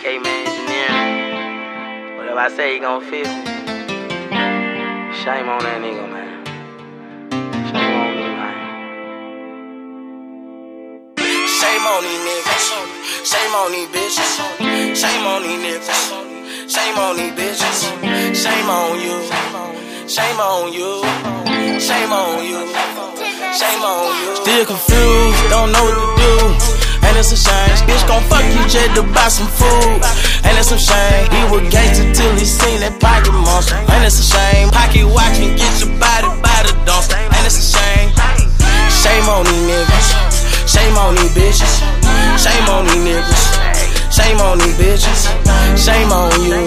K-Man Engineering. Whatever I say, he gon' feel. Shame on that nigga, man. Shame on me, man. Shame on these niggas. Shame on these bitches. Shame on these niggas. Shame on these bitches. Shame on you. Shame on you. Shame on you. Shame on you. Still confused, don't know what to do. And it's a shame. Bitch gon' fuck you just to buy some food. And it's a shame. He was gangster till he seen that pocket monster. And it's a shame. Pocket watch and get your body by the dumpster. And it's a shame. Shame on these niggas. Shame on these bitches. Shame on these niggas. Shame on these bitches. Shame on you.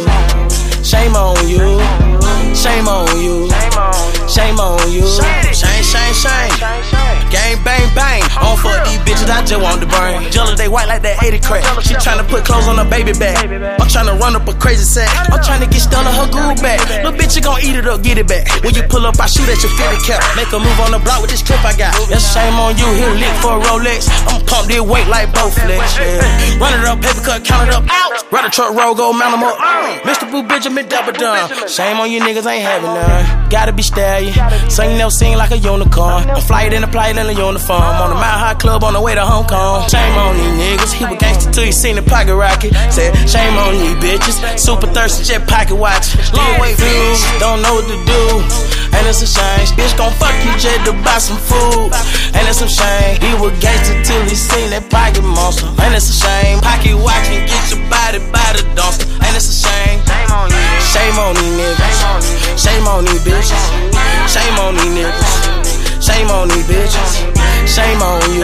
Shame on you. Shame on you. Shame on you. Shame, shame, shame. Gang bang bang. On fuck these bitches, I just want the brain. Jealous they white like that 80 crack. She tryna put clothes on her baby back. I'm tryna run up a crazy sack. I'm tryna get Stella her groove back. Little bitch, you gon' eat it up, get it back. When you pull up, I shoot at your 50 cap. Make a move on the block with this clip I got. That's shame on you, hit a lick for a Rolex. I'ma pump this weight like Bowflex. Yeah. Run it up, paper cut, count it up. Ride a truck roll, go mount 'em up. Mr. Boo Benjamin double done. Shame on you niggas, ain't having none. Gotta be stallion. Sing never sing like a unicorn. I'm flying in a plane in a uniform. On the Mile High Club on the way to Hong Kong. Shame on these niggas. He was gangster till he seen the pocket rocket. Said, shame on these bitches. Super thirsty, jet pocket watch. Long way views, don't know what to do. And it's a shame. Bitch gon' fuck you just to buy some food. And it's a shame. He was gangster till he seen that pocket monster. And it's a shame. Pocket watch and get your body by the dumpster. And it's a shame. Shame on you. Shame on these niggas. Shame on these bitches. Shame on these niggas. Shame on these bitches. Shame on you.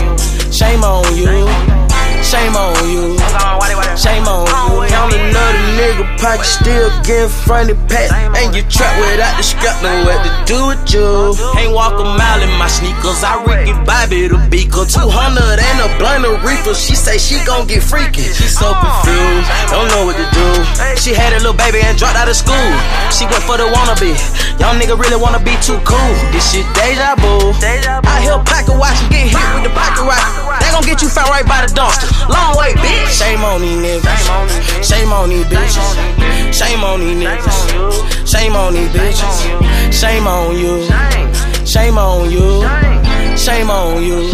Shame on you. Shame on you. Shame on you. Count another nigga pocket, still getting fronted pack. And you trapped without the scrap, know what to do with you. Ain't walk a mile in my sneakers. I Ricky Bobby the beaker. 200 and a blunt of reefer. She say she gon' get freaky. She so confused, don't know what to do. She had a little baby and dropped out of school. She went for the wannabe. Young nigga really wanna be too cool. This shit deja vu. I hear pocket watch and get hit with the pocket rock. They gon' get you found right by the dumpster. Long way, bitch. Shame on these niggas. Shame on these bitches. Shame on these niggas. Shame on these bitches. Shame on you. Shame on you. Shame on you.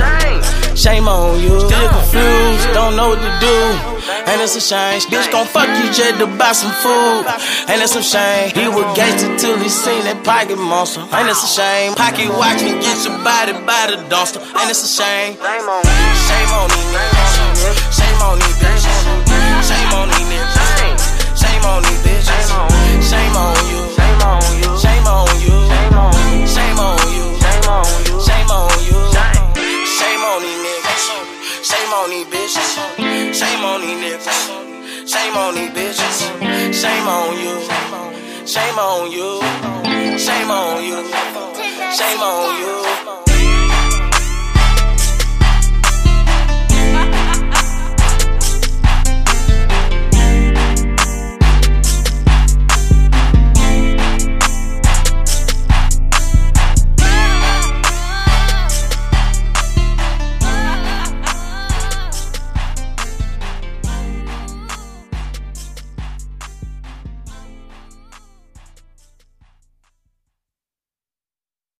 Shame on you. Still confused, don't know what to do. And it's a shame. Bitch gon' fuck you just to buy some food. And it's a shame. He was gangster till he seen that pocket monster. And it's a shame. Pocket watch and get your body by the dumpster. And it's a shame. Shame on you. Shame on these niggas. Shame on these bitches. Shame on these niggas. Shame on these bitches. Shame on you. Shame on you. Shame on you. Shame on you. Shame on you. Shame on you. Shame on you. Shame on these niggas. Shame on these bitches. Shame on these niggas. Shame on these bitches. Shame on you. Shame on you. Shame on you. Shame on you.